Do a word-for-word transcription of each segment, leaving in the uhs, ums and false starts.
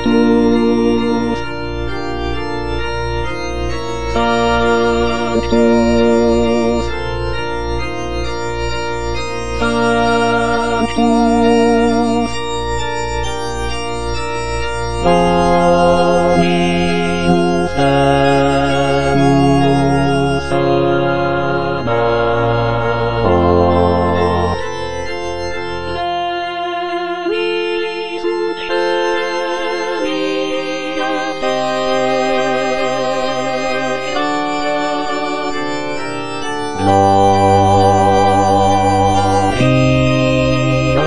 Sanctus, Sanctus, Sanctus, Dominus Deus Sabaoth. Pleni sunt celi et terra, gloria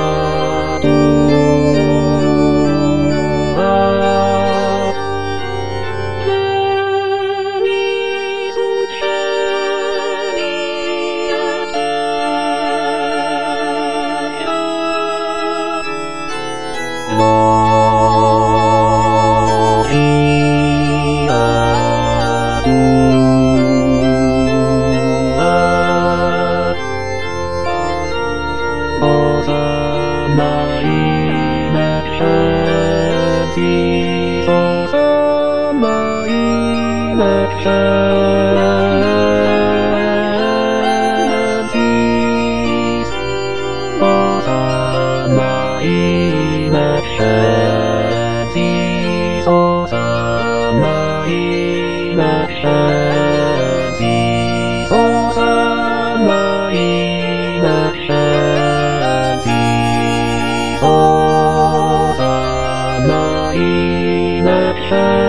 tua. Pleni sunt celi et terra, gloria tua. Hosanna in excelsis, Hosanna in excelsis, Hosanna in excelsis, Hosanna in excelsis, Hosanna in excelsis, Hosanna in excelsis.